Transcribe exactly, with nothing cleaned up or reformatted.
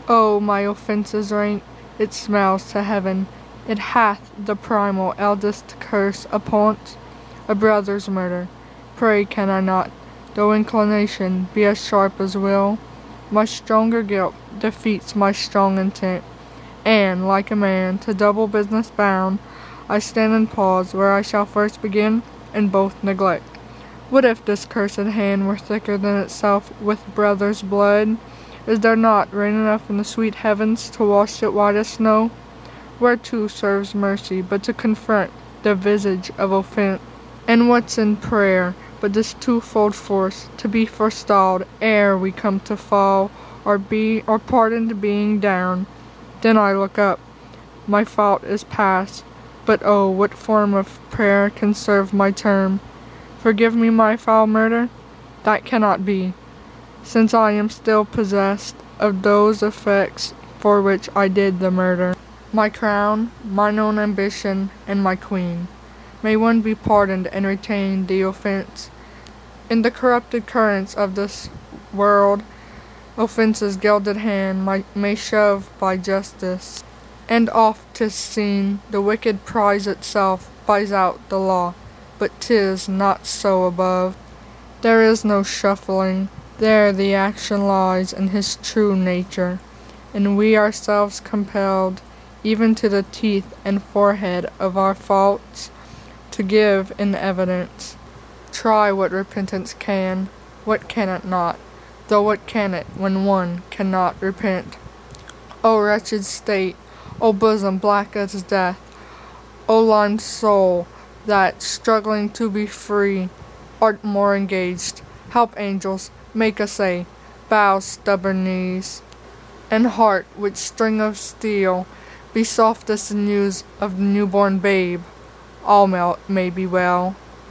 Oh, my offences rank, it smells to heaven. It hath the primal eldest curse upon't a brother's murder. Pray can I not, though inclination be as sharp as will, my stronger guilt defeats my strong intent, and, like a man to double business bound, I stand and pause where I shall first begin, and both neglect. What if this cursed hand were thicker than itself with brother's blood? Is there not rain enough in the sweet heavens to wash it white as snow? Whereto serves mercy but to confront the visage of offence? And what's in prayer but this twofold force, to be forestalled ere we come to fall, or be or pardoned being down? Then I look up. My fault is past, but oh, what form of prayer can serve my term? Forgive me my foul murder? That cannot be, since I am still possessed of those effects for which I did the murder. My crown, mine own ambition, and my queen. May one be pardoned and retain the offence? In the corrupted currents of this world, offence's gilded hand might, may shove by justice, and oft 'tis seen the wicked prize itself buys out the law, but 'tis not so above. There is no shuffling, there the action lies in his true nature, and we ourselves compelled, even to the teeth and forehead of our faults, to give in evidence. Try what repentance can, what can it not, though what can it when one cannot repent? O wretched state, O bosom black as death, O limed soul, that, struggling to be free, art more engaged. Help, angels, make essay, bow stubborn knees, and heart which string of steel, be soft as the news of the newborn babe. All may be well.